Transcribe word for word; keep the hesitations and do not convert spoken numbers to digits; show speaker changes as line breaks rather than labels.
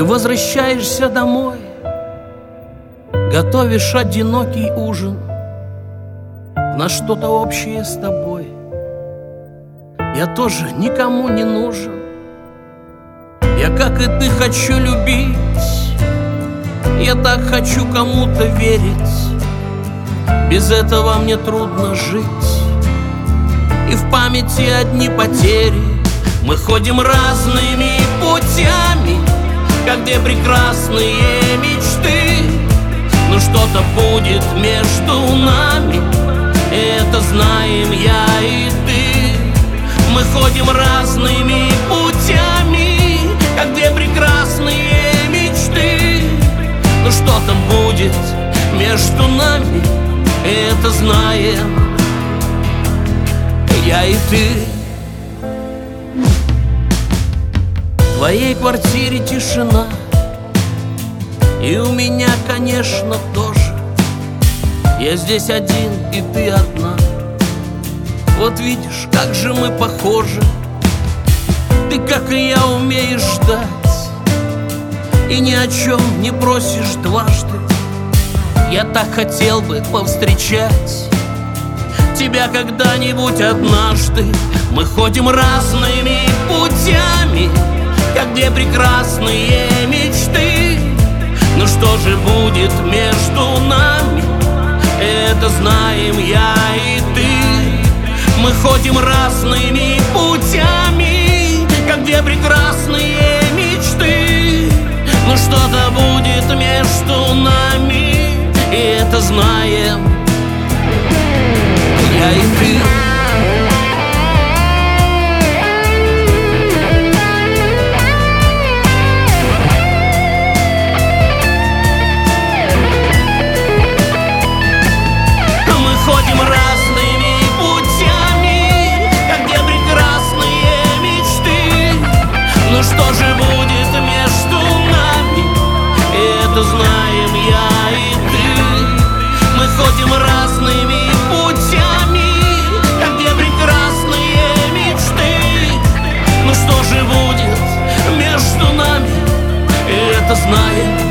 возвращаешься домой, готовишь одинокий ужин на что-то общее с тобой. Я тоже никому не нужен. Я, как и ты, хочу любить. Я так хочу кому-то верить. Без этого мне трудно жить. И в памяти одни потери. Мы ходим разными путями, как две прекрасные мечты. Но что-то будет между нами, это знаем я и ты. Мы ходим разными путями, как две прекрасные мечты. Но что-то будет между нами, это знаем я и ты. В твоей квартире тишина, и у меня, конечно, тоже. Я здесь один, и ты одна. Вот видишь, как же мы похожи. Ты, как и я, умеешь ждать и ни о чем не просишь дважды. Я так хотел бы повстречать тебя когда-нибудь однажды. Мы ходим разными путями, как две прекрасные мечты. Но что же будет между нами, это знаем я и ты. Мы ходим разными путями, как две прекрасные мечты. Но что-то будет между нами, и это знаем я и ты. Ходим разными путями, как две прекрасные мечты. Но что же будет между нами, это знаем я и ты. Мы ходим разными путями, как две прекрасные мечты. Но что же будет между нами, это знаем